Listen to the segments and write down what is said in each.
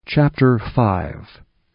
Chapter 5.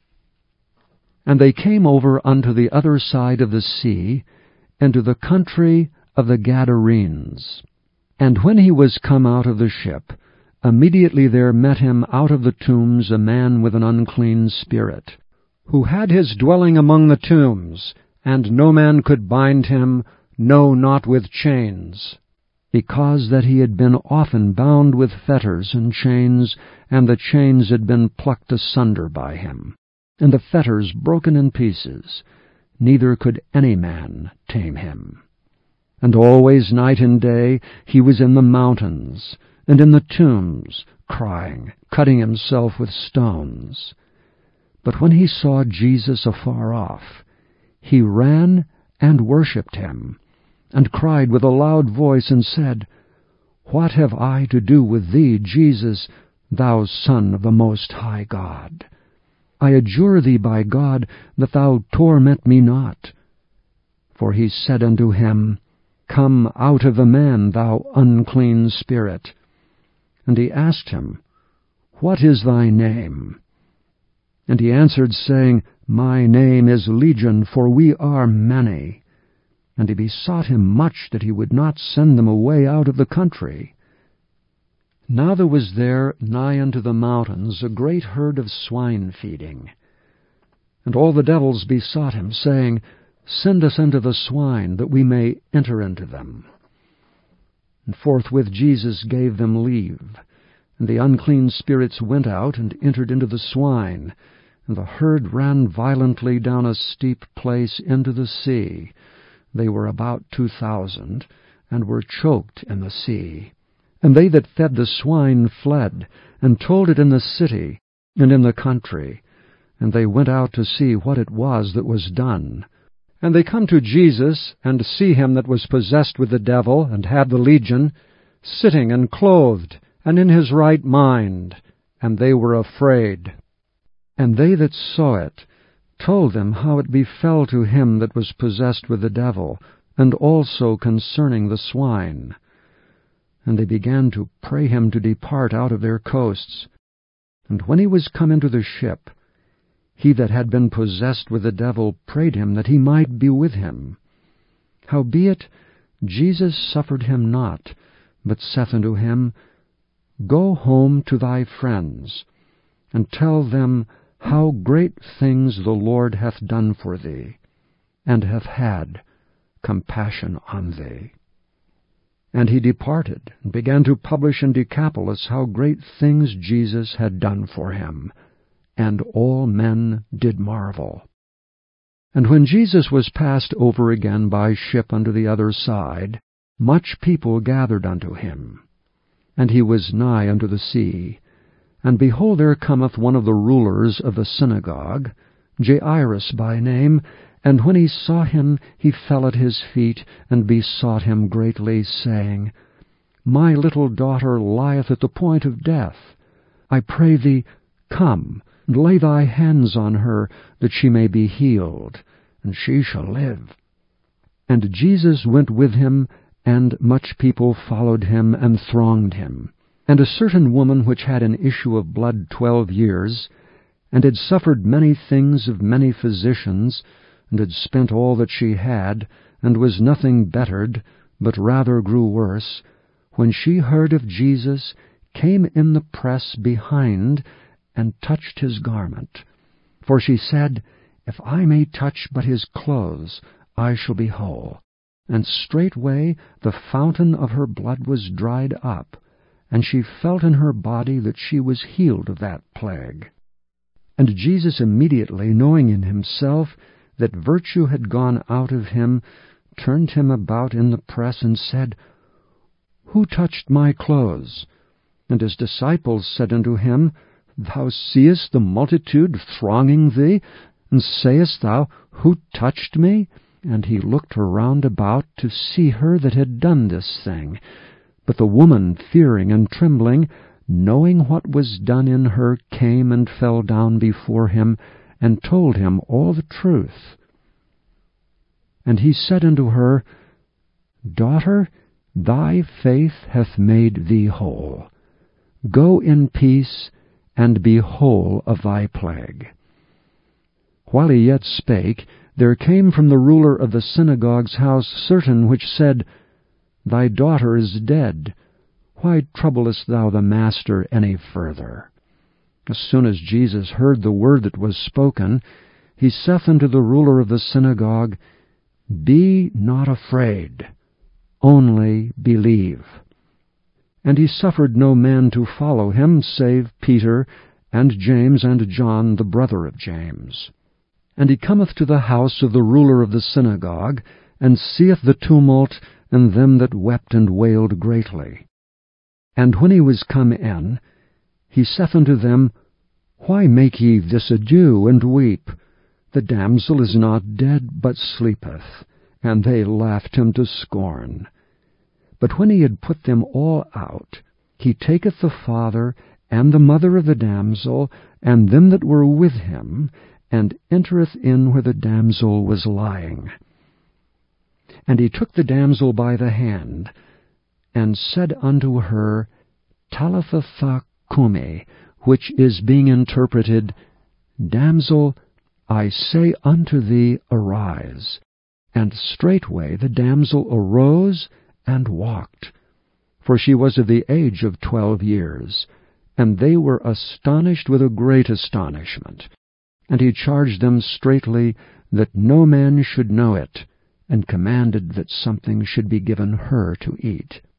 And they came over unto the other side of the sea, into the country of the Gadarenes. And when he was come out of the ship, immediately there met him out of the tombs a man with an unclean spirit, who had his dwelling among the tombs, and no man could bind him, no, not with chains, because that he had been often bound with fetters and chains, and the chains had been plucked asunder by him, and the fetters broken in pieces, neither could any man tame him. And always night and day he was in the mountains, and in the tombs, crying, cutting himself with stones. But when he saw Jesus afar off, he ran and worshipped him, and cried with a loud voice, and said, What have I to do with thee, Jesus, thou Son of the Most High God? I adjure thee by God that thou torment me not. For he said unto him, Come out of the man, thou unclean spirit. And he asked him, What is thy name? And he answered, saying, My name is Legion, for we are many. And he besought him much that he would not send them away out of the country. Now there was there nigh unto the mountains a great herd of swine feeding. And all the devils besought him, saying, Send us unto the swine, that we may enter into them. And forthwith Jesus gave them leave. And the unclean spirits went out and entered into the swine, and the herd ran violently down a steep place into the sea. They were about 2,000, and were choked in the sea. And they that fed the swine fled, and told it in the city and in the country. And they went out to see what it was that was done. And they come to Jesus, and see him that was possessed with the devil, and had the legion, sitting and clothed, and in his right mind. And they were afraid. And they that saw it told them how it befell to him that was possessed with the devil, and also concerning the swine. And they began to pray him to depart out of their coasts. And when he was come into the ship, he that had been possessed with the devil prayed him that he might be with him. Howbeit Jesus suffered him not, but saith unto him, Go home to thy friends, and tell them how great things the Lord hath done for thee, and hath had compassion on thee. And he departed, and began to publish in Decapolis how great things Jesus had done for him. And all men did marvel. And when Jesus was passed over again by ship unto the other side, much people gathered unto him. And he was nigh unto the sea. And behold, there cometh one of the rulers of the synagogue, Jairus by name, and when he saw him, he fell at his feet, and besought him greatly, saying, My little daughter lieth at the point of death. I pray thee, come, and lay thy hands on her, that she may be healed, and she shall live. And Jesus went with him, and much people followed him, and thronged him. And a certain woman which had an issue of blood 12 years, and had suffered many things of many physicians, and had spent all that she had, and was nothing bettered, but rather grew worse, when she heard of Jesus, came in the press behind, and touched his garment. For she said, If I may touch but his clothes, I shall be whole. And straightway the fountain of her blood was dried up, and she felt in her body that she was healed of that plague. And Jesus immediately, knowing in himself that virtue had gone out of him, turned him about in the press, and said, Who touched my clothes? And his disciples said unto him, Thou seest the multitude thronging thee, and sayest thou, Who touched me? And he looked around about to see her that had done this thing. But the woman, fearing and trembling, knowing what was done in her, came and fell down before him, and told him all the truth. And he said unto her, Daughter, thy faith hath made thee whole. Go in peace, and be whole of thy plague. While he yet spake, there came from the ruler of the synagogue's house certain which said, Thy daughter is dead. Why troublest thou the Master any further? As soon as Jesus heard the word that was spoken, he saith unto the ruler of the synagogue, Be not afraid, only believe. And he suffered no man to follow him, save Peter, and James, and John, the brother of James. And he cometh to the house of the ruler of the synagogue, and seeth the tumult, and them that wept and wailed greatly. And when he was come in, he saith unto them, Why make ye this ado, and weep? The damsel is not dead, but sleepeth. And they laughed him to scorn. But when he had put them all out, he taketh the father, and the mother of the damsel, and them that were with him, and entereth in where the damsel was lying. And he took the damsel by the hand, and said unto her, Talitha cumi, which is being interpreted, Damsel, I say unto thee, arise. And straightway the damsel arose and walked. For she was of the age of 12 years. And they were astonished with a great astonishment. And he charged them straitly that no man should know it, and commanded that something should be given her to eat.